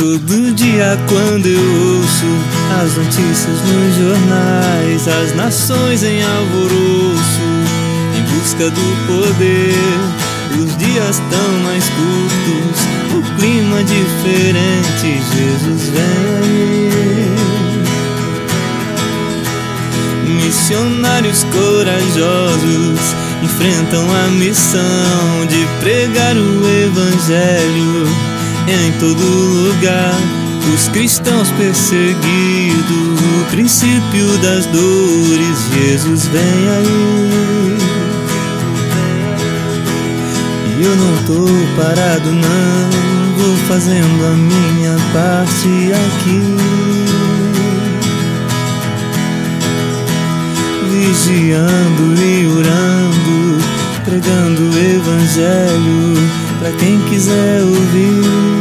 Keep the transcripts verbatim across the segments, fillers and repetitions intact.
Todo dia quando eu ouço as notícias nos jornais, as nações em alvoroço, em busca do poder, os dias tão mais curtos, o clima diferente, Jesus vem aí. Missionários corajosos enfrentam a missão de pregar o evangelho em todo lugar. Os cristãos perseguidos, o princípio das dores, Jesus vem aí. E eu não tô parado não, vou fazendo a minha parte aqui, vigiando e orando, pregando o evangelho pra quem quiser ouvir.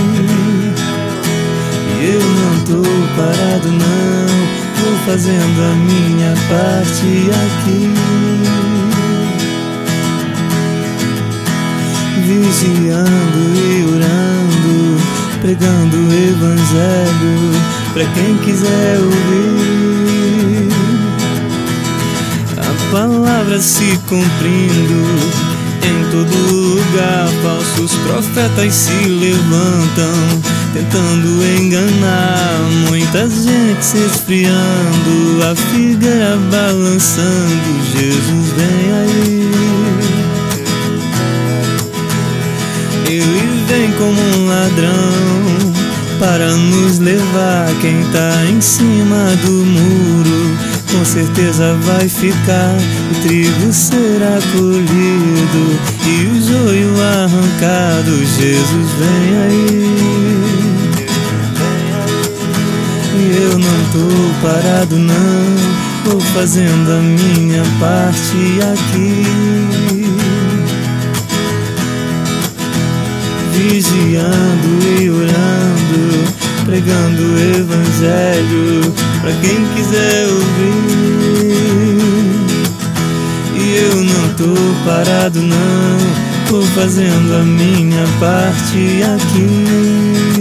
E eu não tô parado não, vou fazendo a minha parte aqui, vigiando e orando, pregando o evangelho pra quem quiser ouvir. A palavra se cumprindo em todo lugar, falsos profetas se levantam tentando enganar, muita gente se esfriando, a figueira balançando, Jesus vem aí. Ele vem como um ladrão para nos levar. Quem tá em cima do muro com certeza vai ficar, o trigo será colhido e o joio arrancado, Jesus vem aí. E eu não tô parado não, vou fazendo a minha parte aqui, vigiando e orando, pregando o evangelho pra quem quiser ouvir. E eu não tô parado não, vou fazendo a minha parte aqui,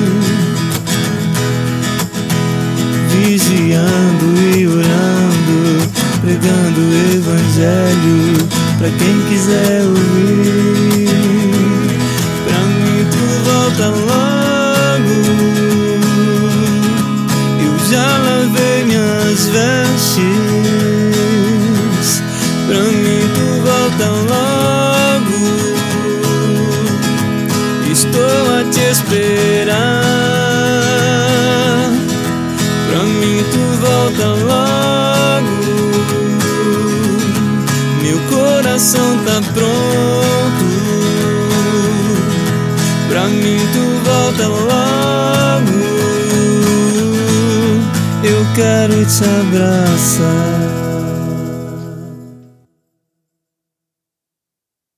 vigiando e orando, pregando o evangelho pra quem quiser ouvir. Pra mim tu volta logo, eu já lavei minhas vestes. Pra mim tu volta logo, estou a te esperar. Pra mim tu volta logo, meu coração tá pronto. Pra mim tu volta logo, eu quero te abraçar.